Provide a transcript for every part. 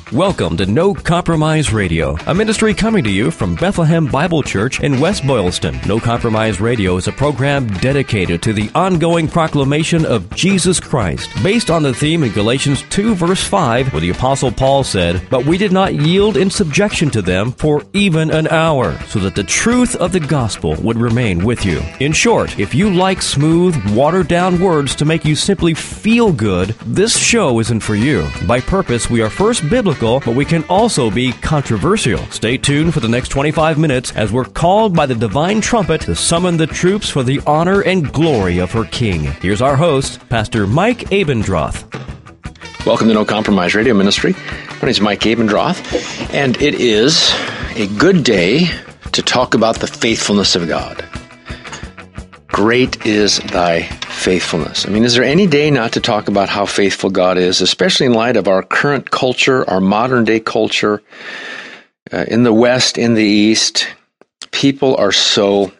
Welcome to No Compromise Radio, a ministry coming to you from Bethlehem Bible Church in West Boylston. No Compromise Radio is a program dedicated to the ongoing proclamation of Jesus Christ, based on the theme in Galatians 2 verse 5, where the Apostle Paul said, "But we did not yield in subjection to them for even an hour, so that the truth of the gospel would remain with you." In short, if you like smooth, watered-down words to make you simply feel good, this show isn't for you. By purpose, we are first biblical, but we can also be controversial. Stay tuned for the next 25 minutes as we're called by the divine trumpet to summon the troops for the honor and glory of her King. Here's our host, Pastor Mike Abendroth. Welcome to No Compromise Radio Ministry. My name is Mike Abendroth, and it is a good day to talk about the faithfulness of God. Great is thy faithfulness. I mean, is there any day not to talk about how faithful God is, especially in light of our current culture, our modern day culture, in the West, in the East? People are so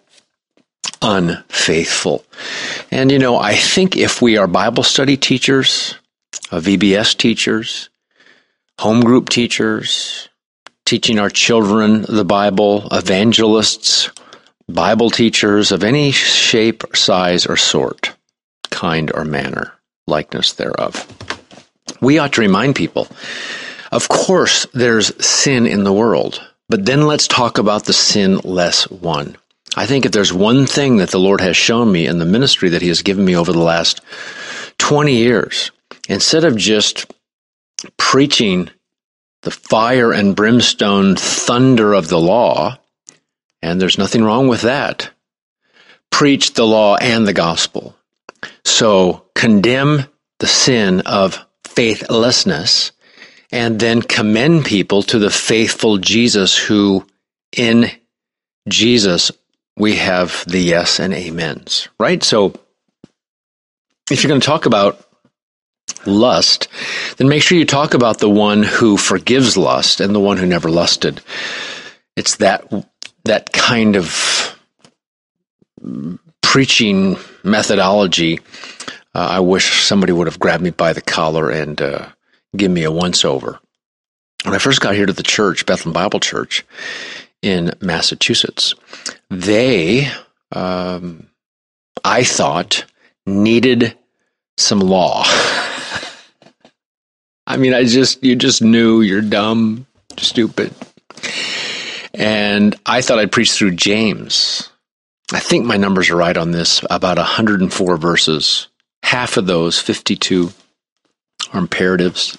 unfaithful. And, I think if we are Bible study teachers, VBS teachers, home group teachers, teaching our children the Bible, evangelists, Bible teachers of any shape, size, or sort, kind or manner, likeness thereof, we ought to remind people, of course, there's sin in the world, but then let's talk about the sinless one. I think if there's one thing that the Lord has shown me in the ministry that He has given me over the last 20 years, instead of just preaching the fire and brimstone thunder of the law, and there's nothing wrong with that, preach the law and the gospel. So condemn the sin of faithlessness and then commend people to the faithful Jesus, who in Jesus we have the yes and amens, right? So if you're going to talk about lust, then make sure you talk about the one who forgives lust and the one who never lusted. It's that kind of preaching methodology. I wish somebody would have grabbed me by the collar and give me a once-over. When I first got here to the church, Bethlehem Bible Church in Massachusetts, they, I thought, needed some law. I mean, you just knew you're dumb, stupid. And I thought I'd preach through James. I think my numbers are right on this, about 104 verses. Half of those, 52, are imperatives.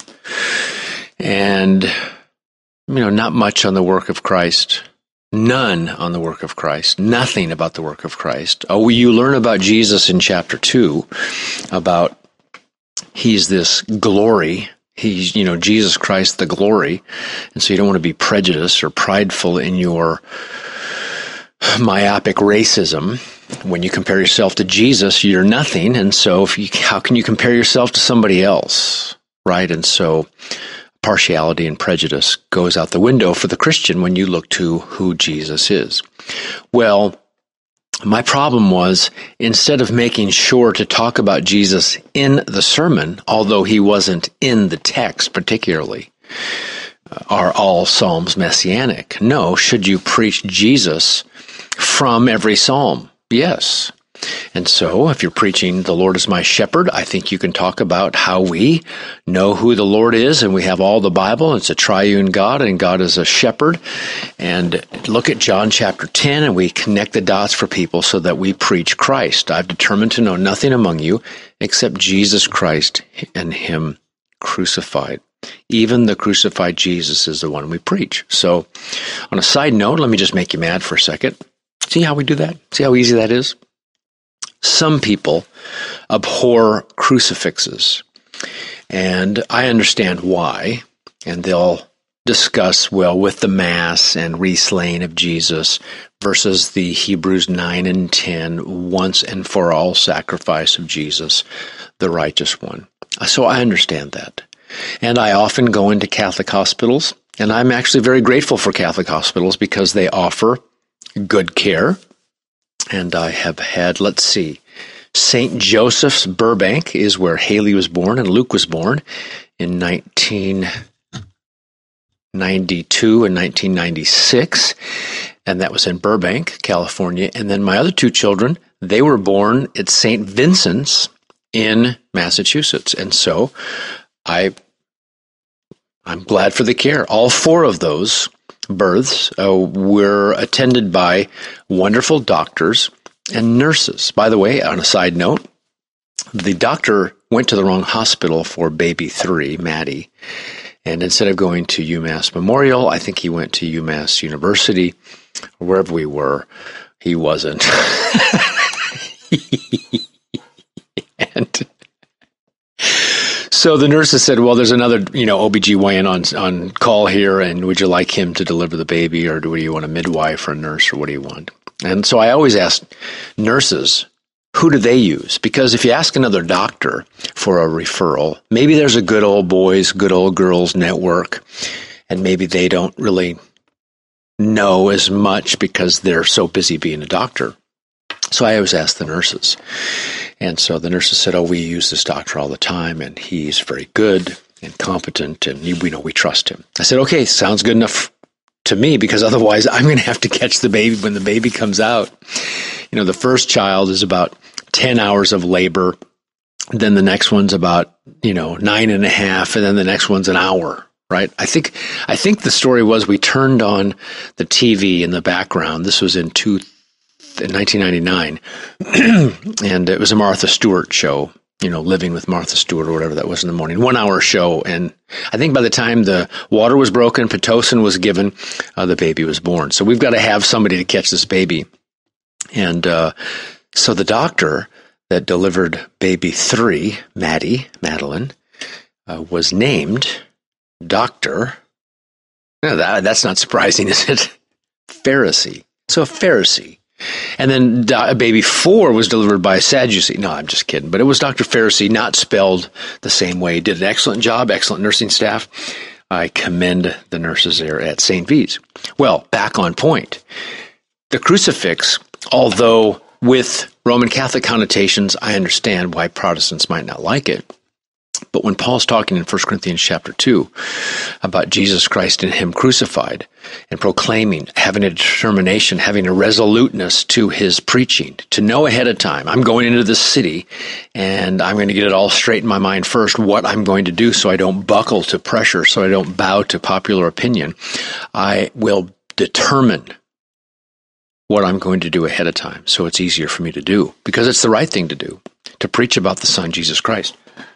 And, not much on the work of Christ. None on the work of Christ. Nothing about the work of Christ. Oh, you learn about Jesus in chapter 2, about He's this glory. He's, Jesus Christ, the glory. And so you don't want to be prejudiced or prideful in your myopic racism. When you compare yourself to Jesus, you're nothing. And so how can you compare yourself to somebody else, right? And so partiality and prejudice goes out the window for the Christian when you look to who Jesus is. Well, my problem was, instead of making sure to talk about Jesus in the sermon, although He wasn't in the text particularly, are all Psalms messianic? No. Should you preach Jesus from every psalm? Yes. And so, if you're preaching "The Lord is my shepherd," I think you can talk about how we know who the Lord is, and we have all the Bible. It's a triune God, and God is a shepherd. And look at John chapter 10, and we connect the dots for people so that we preach Christ. I've determined to know nothing among you except Jesus Christ and Him crucified. Even the crucified Jesus is the one we preach. So, on a side note, let me just make you mad for a second. See how we do that? See how easy that is? Some people abhor crucifixes, and I understand why, and they'll discuss, with the Mass and reslaying of Jesus versus the Hebrews 9 and 10 once and for all sacrifice of Jesus, the righteous one. So I understand that. And I often go into Catholic hospitals, and I'm actually very grateful for Catholic hospitals because they offer good care. And I have had, St. Joseph's Burbank is where Haley was born and Luke was born in 1992 and 1996, and that was in Burbank, California. And then my other two children, they were born at St. Vincent's in Massachusetts. And so I'm glad for the care. All four of those births were attended by wonderful doctors and nurses. By the way, on a side note, the doctor went to the wrong hospital for baby 3, Maddie. And instead of going to UMass Memorial, I think he went to UMass University, or wherever we were. He wasn't. And so the nurses said, well, there's another, OBGYN on call here, and would you like him to deliver the baby, or do you want a midwife or a nurse, or what do you want? And so I always ask nurses, who do they use? Because if you ask another doctor for a referral, maybe there's a good old boys, good old girls network, and maybe they don't really know as much because they're so busy being a doctor. So I always ask the nurses. And so the nurses said, we use this doctor all the time, and he's very good and competent, and we trust him. I said, okay, sounds good enough to me, because otherwise I'm going to have to catch the baby when the baby comes out. The first child is about 10 hours of labor. Then the next one's about, 9.5, and then the next one's an hour, right? I think the story was we turned on the TV in the background. This was in 1999, and it was a Martha Stewart show, Living with Martha Stewart or whatever that was in the morning, 1 hour show. And I think by the time the water was broken, Pitocin was given, the baby was born. So we've got to have somebody to catch this baby. And so the doctor that delivered baby 3, Madeline, was named Dr. No, that's not surprising, is it? Pharisee. So a Pharisee. And then baby 4 was delivered by a Sadducee. No, I'm just kidding. But it was Dr. Pharisee, not spelled the same way. Did an excellent job, excellent nursing staff. I commend the nurses there at St. V's. Well, back on point. The crucifix, although with Roman Catholic connotations, I understand why Protestants might not like it. But when Paul's talking in 1 Corinthians chapter 2 about Jesus Christ and him crucified and proclaiming, having a determination, having a resoluteness to his preaching, to know ahead of time, I'm going into this city and I'm going to get it all straight in my mind first, what I'm going to do so I don't buckle to pressure, so I don't bow to popular opinion. I will determine what I'm going to do ahead of time so it's easier for me to do, because it's the right thing to do, to preach about the Son, Jesus Christ.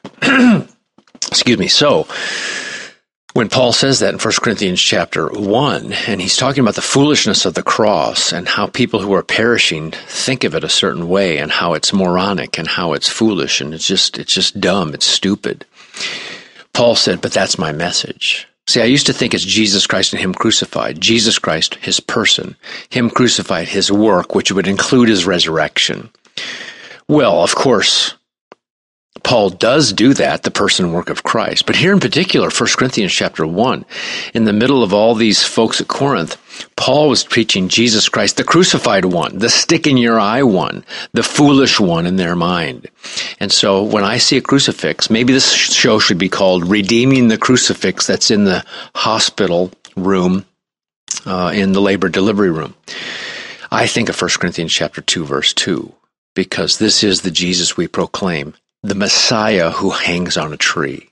Excuse me. So when Paul says that in 1 Corinthians chapter 1, and he's talking about the foolishness of the cross and how people who are perishing think of it a certain way and how it's moronic and how it's foolish and it's just dumb, it's stupid. Paul said, but that's my message. See, I used to think it's Jesus Christ and him crucified. Jesus Christ, his person, him crucified, his work, which would include his resurrection. Well, of course, Paul does do that, the person and work of Christ. But here in particular, 1 Corinthians chapter 1, in the middle of all these folks at Corinth, Paul was preaching Jesus Christ, the crucified one, the stick-in-your-eye one, the foolish one in their mind. And so when I see a crucifix, maybe this show should be called Redeeming the Crucifix that's in the hospital room, in the labor delivery room. I think of 1 Corinthians chapter 2, verse 2, because this is the Jesus we proclaim, the Messiah who hangs on a tree.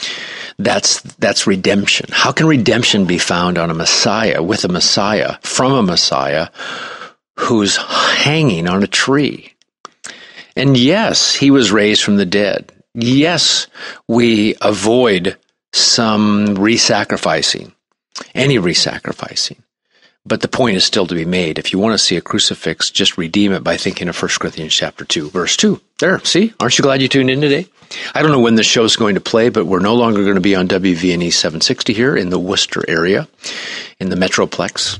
That's redemption. How can redemption be found on a Messiah, with a Messiah, from a Messiah who's hanging on a tree? And yes, he was raised from the dead. Yes, we avoid some re-sacrificing, any re-sacrificing. But the point is still to be made. If you want to see a crucifix, just redeem it by thinking of 1 Corinthians chapter 2, verse 2. There, see? Aren't you glad you tuned in today? I don't know when this show's going to play, but we're no longer going to be on WVNE 760 here in the Worcester area, in the Metroplex.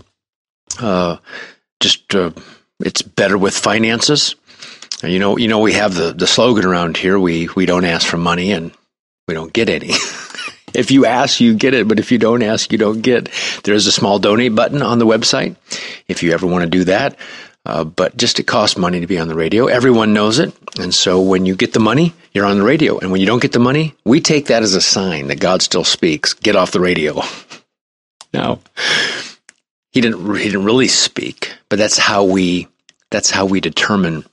It's better with finances. You know, we have the slogan around here, we don't ask for money and we don't get any. If you ask, you get it, but if you don't ask, you don't get. There's a small donate button on the website if you ever want to do that. But just it costs money to be on the radio. Everyone knows it. And so when you get the money, you're on the radio. And when you don't get the money, we take that as a sign that God still speaks. Get off the radio. Now, he didn't really speak, but that's how we determine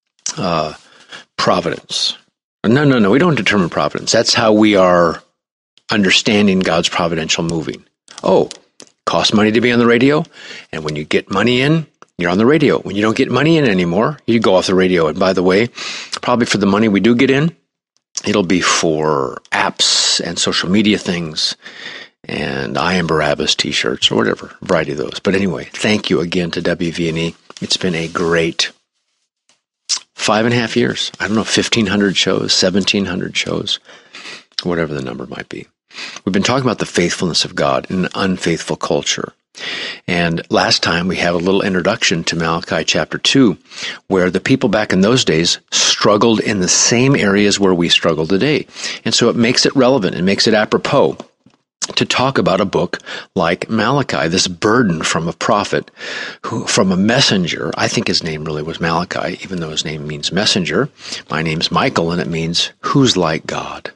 providence. No, we don't determine providence. That's how we are understanding God's providential moving. Oh, costs money to be on the radio, and when you get money in, you're on the radio. When you don't get money in anymore, you go off the radio. And by the way, probably for the money we do get in, it'll be for apps and social media things and I Am Barabbas t-shirts or whatever, a variety of those. But anyway, thank you again to WVNE. It's been a great 5.5 years. I don't know, 1,500 shows, 1,700 shows, whatever the number might be. We've been talking about the faithfulness of God in an unfaithful culture. And last time we had a little introduction to Malachi chapter 2, where the people back in those days struggled in the same areas where we struggle today. And so it makes it relevant, it makes it apropos to talk about a book like Malachi, this burden from a prophet, from a messenger. I think his name really was Malachi, even though his name means messenger. My name's Michael, and it means who's like God.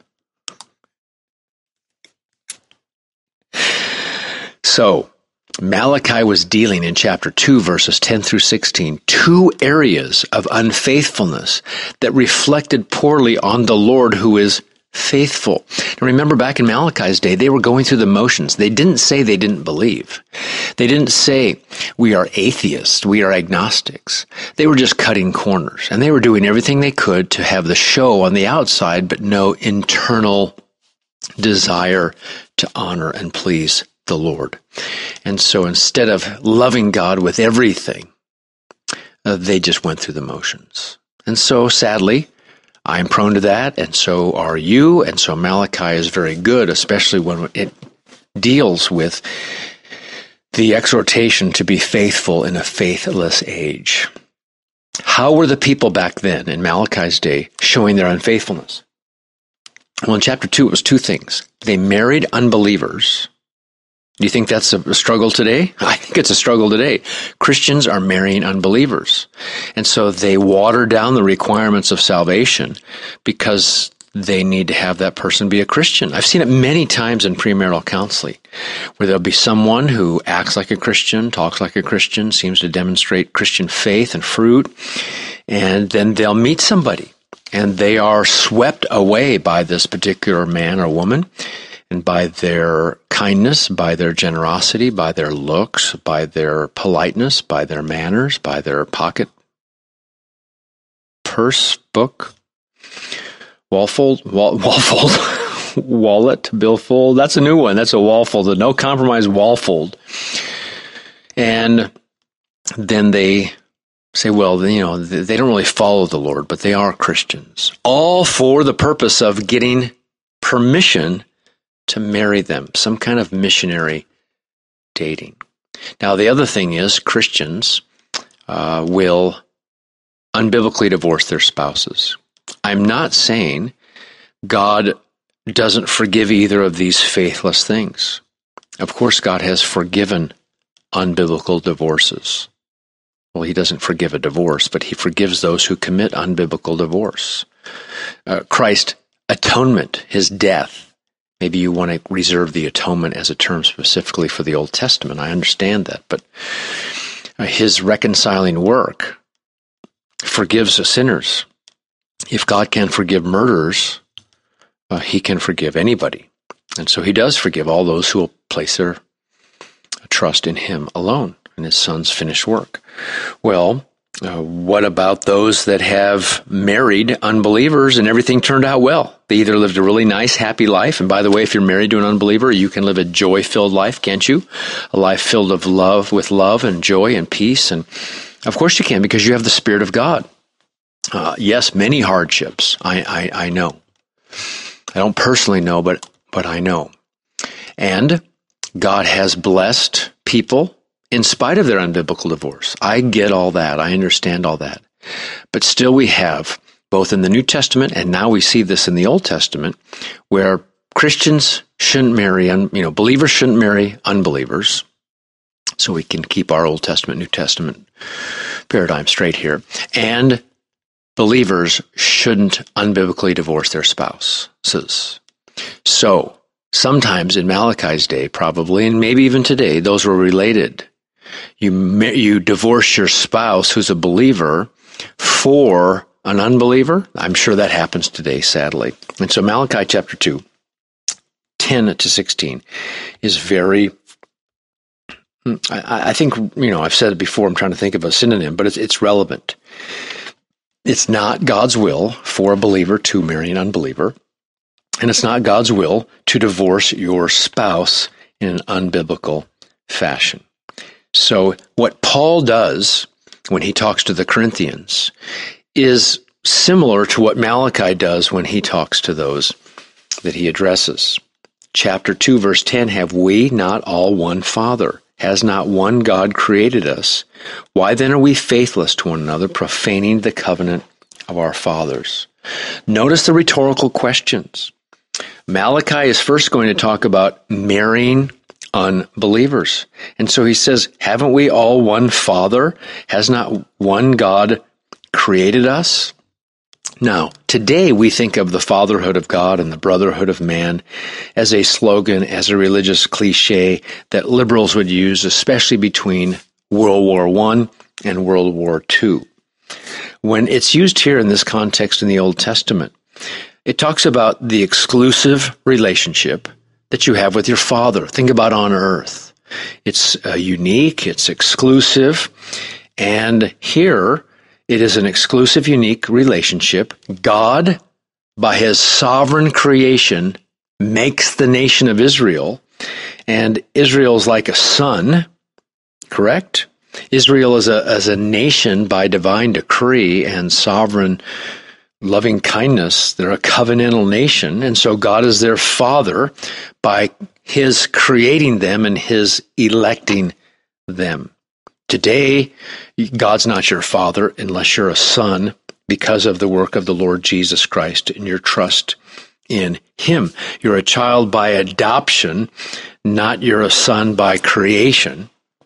So, Malachi was dealing in chapter 2, verses 10 through 16, two areas of unfaithfulness that reflected poorly on the Lord who is faithful. Now remember, back in Malachi's day, they were going through the motions. They didn't say they didn't believe. They didn't say we are atheists, we are agnostics. They were just cutting corners, and they were doing everything they could to have the show on the outside, but no internal desire to honor and please the Lord. And so instead of loving God with everything, they just went through the motions. And so sadly, I'm prone to that, and so are you, and so Malachi is very good, especially when it deals with the exhortation to be faithful in a faithless age. How were the people back then, in Malachi's day, showing their unfaithfulness? Well, in chapter 2, it was two things. They married unbelievers. Do you think that's a struggle today? I think it's a struggle today. Christians are marrying unbelievers. And so they water down the requirements of salvation because they need to have that person be a Christian. I've seen it many times in premarital counseling, where there'll be someone who acts like a Christian, talks like a Christian, seems to demonstrate Christian faith and fruit, and then they'll meet somebody, and they are swept away by this particular man or woman, and by their kindness, by their generosity, by their looks, by their politeness, by their manners, by their pocket, purse, book, wallet, billfold. That's a new one. That's a wallfold, a no compromise wallfold. And then they say, well, you know, they don't really follow the Lord, but they are Christians. All for the purpose of getting permission to marry them, some kind of missionary dating. Now, the other thing is Christians will unbiblically divorce their spouses. I'm not saying God doesn't forgive either of these faithless things. Of course, God has forgiven unbiblical divorces. Well, he doesn't forgive a divorce, but he forgives those who commit unbiblical divorce. Christ's atonement, his death. Maybe you want to reserve the atonement as a term specifically for the Old Testament. I understand that. But his reconciling work forgives sinners. If God can forgive murderers, he can forgive anybody. And so he does forgive all those who will place their trust in him alone and his son's finished work. Well, what about those that have married unbelievers and everything turned out well? They either lived a really nice, happy life. And by the way, if you're married to an unbeliever, you can live a joy-filled life, can't you? A life filled of love, with love and joy and peace. And of course you can, because you have the Spirit of God. Yes, many hardships. I know. I don't personally know, but I know. And God has blessed people in spite of their unbiblical divorce. I get all that. I understand all that. But still we have, both in the New Testament and now we see this in the Old Testament, where Christians shouldn't marry, believers shouldn't marry unbelievers. So we can keep our Old Testament, New Testament paradigm straight here. And believers shouldn't unbiblically divorce their spouses. So Sometimes in Malachi's day, probably, and maybe even today, those were related. You divorce your spouse who's a believer for an unbeliever. I'm sure that happens today, sadly. And so Malachi chapter 2, 10 to 16 is very, I think, I've said it before, I'm trying to think of a synonym, but it's relevant. It's not God's will for a believer to marry an unbeliever, and it's not God's will to divorce your spouse in an unbiblical fashion. So what Paul does when he talks to the Corinthians is similar to what Malachi does when he talks to those that he addresses. Chapter 2, verse 10, have we not all one Father? Has not one God created us? Why then are we faithless to one another, profaning the covenant of our fathers? Notice the rhetorical questions. Malachi is first going to talk about marrying unbelievers. And so he says, haven't we all one Father? Has not one God created us? Now, today we think of the fatherhood of God and the brotherhood of man as a slogan, as a religious cliche that liberals would use, especially between World War I and World War II. When it's used here in this context in the Old Testament, it talks about the exclusive relationship that you have with your Father. Think about on earth. It's unique, it's exclusive, and here it is an exclusive, unique relationship. God, by his sovereign creation, makes the nation of Israel, and Israel's like a son, correct? Israel is a nation by divine decree and sovereign loving kindness. They're a covenantal nation, and so God is their Father by his creating them and his electing them. Today, God's not your Father unless you're a son because of the work of the Lord Jesus Christ and your trust in him. You're a child by adoption, not you're a son by creation,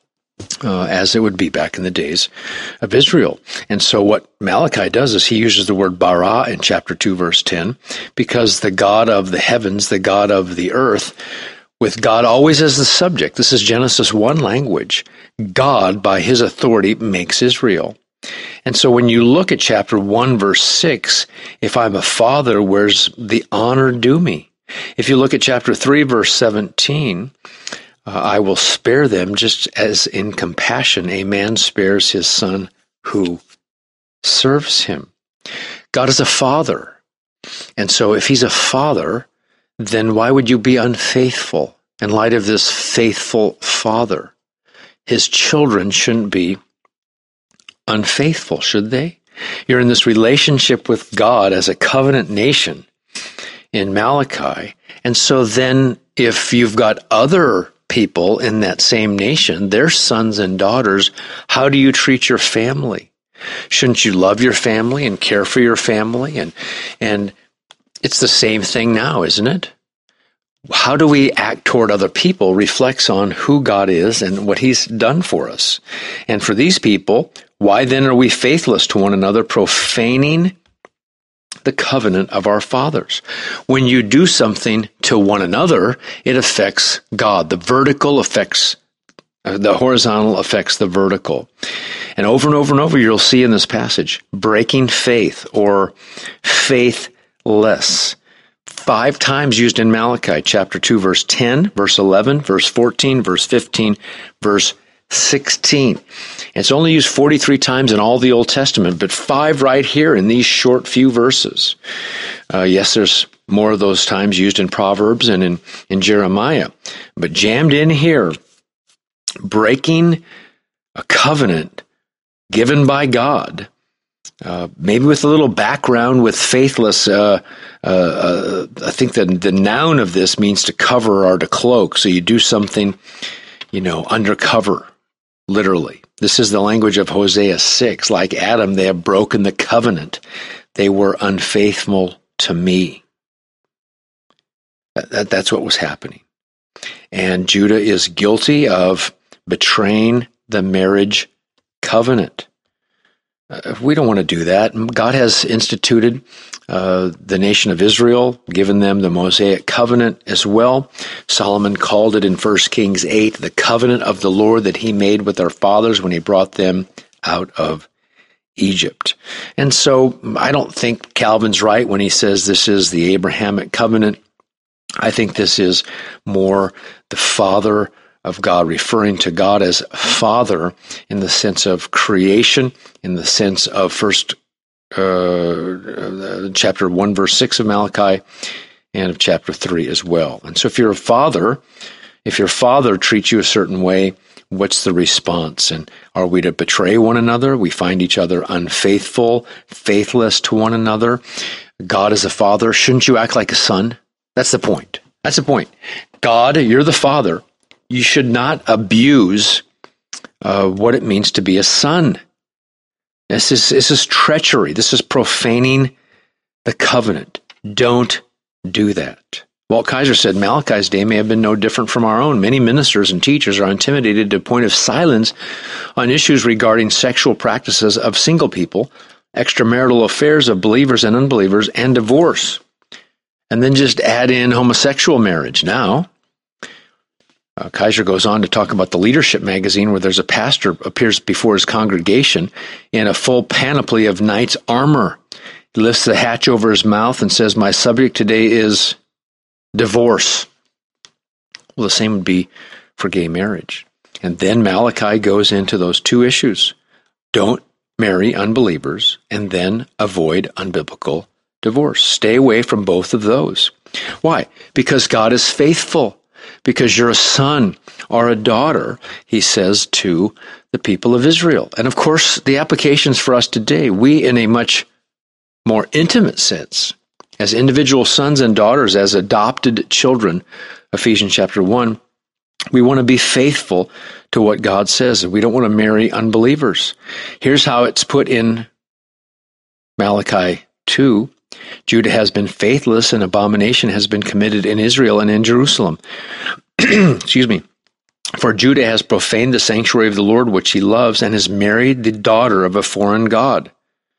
as it would be back in the days of Israel. And so what Malachi does is he uses the word bara in chapter 2, verse 10, because the God of the heavens, the God of the earth, with God always as the subject. This is Genesis 1 language. God, by his authority, makes Israel. And so when you look at chapter 1, verse 6, if I'm a father, where's the honor due me? If you look at chapter 3, verse 17, I will spare them just as in compassion a man spares his son who serves him. God is a father. And so if he's a father, then why would you be unfaithful in light of this faithful Father? His children shouldn't be unfaithful, should they? You're in this relationship with God as a covenant nation in Malachi. And so then if you've got other people in that same nation, their sons and daughters, how do you treat your family? Shouldn't you love your family and care for your family? And it's the same thing now, isn't it? How do we act toward other people reflects on who God is and what he's done for us. And for these people, why then are we faithless to one another, profaning the covenant of our fathers? When you do something to one another, it affects God. The vertical affects, the horizontal affects the vertical. And over, you'll see in this passage, breaking faith or faithless. 5 times used in Malachi, chapter 2, verse 10, verse 11, verse 14, verse 15, verse 16. It's only used 43 times in all the Old Testament, but 5 right here in these short few verses. Yes, there's more of those times used in Proverbs and in Jeremiah, but jammed in here, breaking a covenant given by God, maybe with a little background with faithless. I think that the noun of this means to cover or to cloak. So you do something, undercover, literally. This is the language of Hosea 6. Like Adam, they have broken the covenant. They were unfaithful to me. That's what was happening. And Judah is guilty of betraying the marriage covenant. We don't want to do that. God has instituted the nation of Israel, given them the Mosaic covenant as well. Solomon called it in 1 Kings 8, the covenant of the Lord that he made with our fathers when he brought them out of Egypt. And so I don't think Calvin's right when he says this is the Abrahamic covenant. I think this is more the Father of God, referring to God as Father in the sense of creation, in the sense of chapter 1, verse 6 of Malachi, and of chapter 3 as well. And so if you're a father, if your father treats you a certain way, what's the response? And are we to betray one another? We find each other unfaithful, faithless to one another. God is a father. Shouldn't you act like a son? That's the point. That's the point. God, you're the father. You should not abuse what it means to be a son. This is treachery. This is profaning the covenant. Don't do that. Walt Kaiser said Malachi's day may have been no different from our own. Many ministers and teachers are intimidated to a point of silence on issues regarding sexual practices of single people, extramarital affairs of believers and unbelievers, and divorce. And then just add in homosexual marriage now. Kaiser goes on to talk about the Leadership magazine, where there's a pastor appears before his congregation in a full panoply of knight's armor. He lifts the hatch over his mouth and says, "My subject today is divorce." Well, the same would be for gay marriage. And then Malachi goes into those two issues. Don't marry unbelievers, and then avoid unbiblical divorce. Stay away from both of those. Why? Because God is faithful. Because you're a son or a daughter, he says to the people of Israel. And of course, the applications for us today, we in a much more intimate sense, as individual sons and daughters, as adopted children, Ephesians chapter 1, we want to be faithful to what God says, and we don't want to marry unbelievers. Here's how it's put in Malachi 2. Judah has been faithless, and abomination has been committed in Israel and in Jerusalem. Excuse me. For Judah has profaned the sanctuary of the Lord, which he loves, and has married the daughter of a foreign god.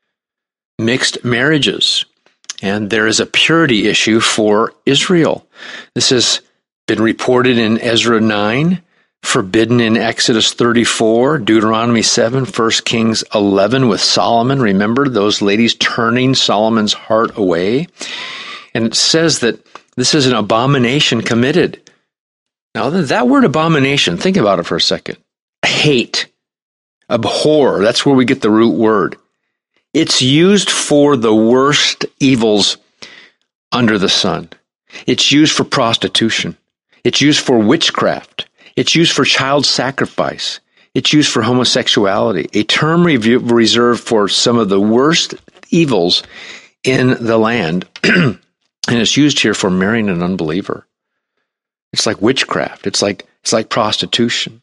Mixed marriages. And there is a purity issue for Israel. This has been reported in Ezra 9, forbidden in Exodus 34, Deuteronomy 7, 1 Kings 11 with Solomon. Remember those ladies turning Solomon's heart away? And it says that this is an abomination committed. Now, that word abomination, think about it for a second. Hate, abhor, that's where we get the root word. It's used for the worst evils under the sun. It's used for prostitution. It's used for witchcraft. It's used for child sacrifice. It's used for homosexuality, a term reserved for some of the worst evils in the land. And it's used here for marrying an unbeliever. It's like witchcraft. It's like prostitution.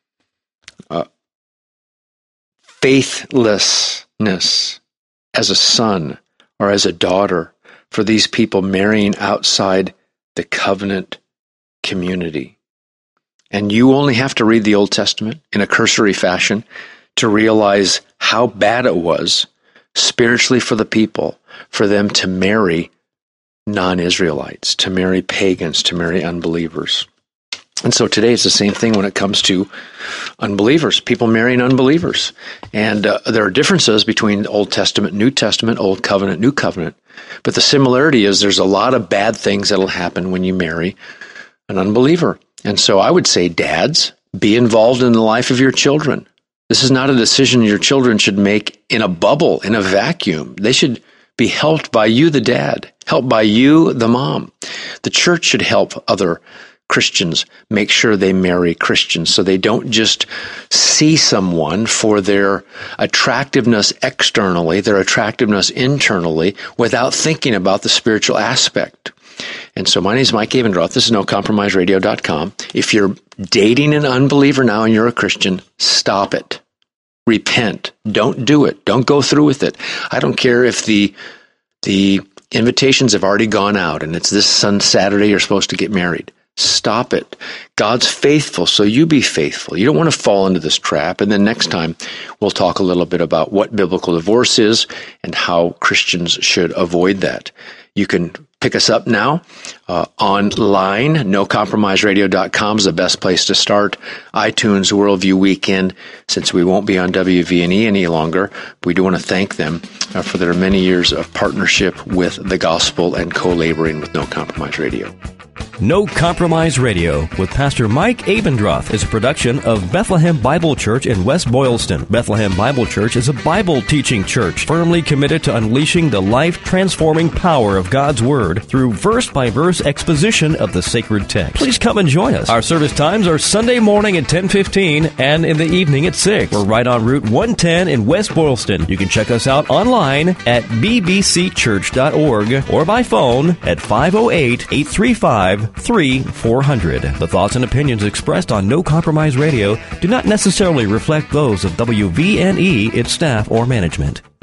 Faithlessness as a son or as a daughter for these people marrying outside the covenant community. And you only have to read the Old Testament in a cursory fashion to realize how bad it was spiritually for the people, for them to marry non-Israelites, to marry pagans, to marry unbelievers. And so today it's the same thing when it comes to unbelievers, people marrying unbelievers. And there are differences between Old Testament, New Testament, Old Covenant, New Covenant. But the similarity is there's a lot of bad things that'll happen when you marry an unbeliever. And so I would say, dads, be involved in the life of your children. This is not a decision your children should make in a bubble, in a vacuum. They should be helped by you, the dad, helped by you, the mom. The church should help other Christians make sure they marry Christians so they don't just see someone for their attractiveness externally, their attractiveness internally, without thinking about the spiritual aspect. And so my name is Mike Avendroth. This is NoCompromiseRadio.com. If you're dating an unbeliever now and you're a Christian, stop it. Repent. Don't do it. Don't go through with it. I don't care if the invitations have already gone out and it's this Saturday you're supposed to get married. Stop it. God's faithful, so you be faithful. You don't want to fall into this trap. And then next time, we'll talk a little bit about what biblical divorce is and how Christians should avoid that. You can pick us up now online. NoCompromiseRadio.com is the best place to start. iTunes, Worldview Weekend, since we won't be on WVNE any longer. We do want to thank them for their many years of partnership with the gospel and co-laboring with No Compromise Radio. No Compromise Radio with Pastor Mike Abendroth is a production of Bethlehem Bible Church in West Boylston. Bethlehem Bible Church is a Bible teaching church firmly committed to unleashing the life-transforming power of God's Word through verse-by-verse exposition of the sacred text. Please come and join us. Our service times are Sunday morning at 10:15 and in the evening at 6. We're right on Route 110 in West Boylston. You can check us out online at bbcchurch.org or by phone at 508-835-3400. The thoughts and opinions expressed on No Compromise Radio do not necessarily reflect those of WVNE, its staff, or management.